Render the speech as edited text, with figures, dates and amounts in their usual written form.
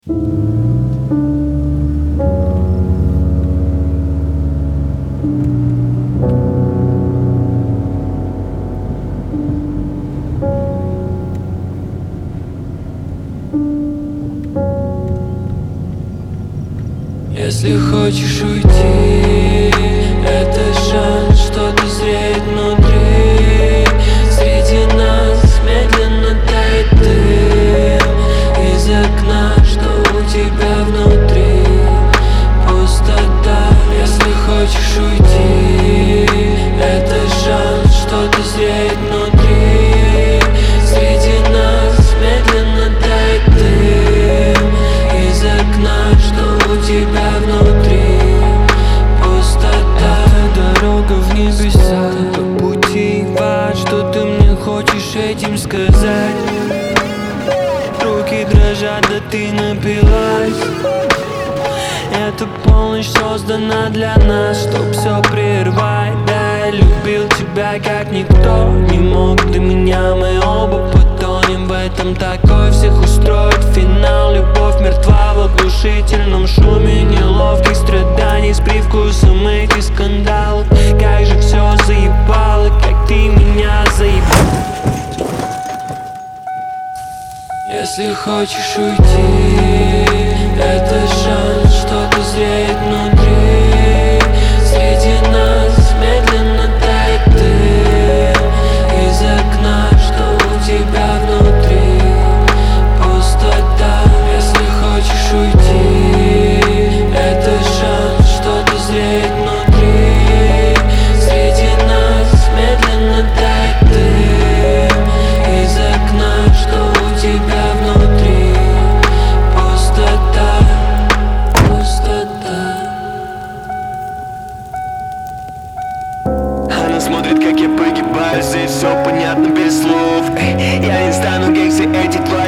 Если хочешь уйти, это шанс что-то зреть внутри. Среди нас медленно тает дым из окна, что у тебя внутри пустота. Если хочешь уйти, это шанс что-то зреть внутри. Среди нас медленно тает дым из окна, что у тебя внутри пустота. Дорога в небеса, по пути в что ты мне хочешь этим сказать? Руки дрожат, да ты напилась. Эта полночь создана для нас, чтоб все прервать. Да, я любил тебя как никто не мог до меня. Мы оба потонем в этом, такой всех устроит финал. Любовь мертва в оглушительном шуме неловких страданий с привкусом этих скандалов. Как же все заебало, как ты меня заебал. Если хочешь уйти, это шанс что-то зреть внутри. Среди нас медленно тает дым из окна, что у тебя внутри пустота. Если хочешь уйти, это шанс что-то зреть внутри. Среди нас медленно тает дым из окна, что у тебя внутри пустота. Она смотрит, как я погибаю, здесь все понятно без слов. Я не стану, как все эти твои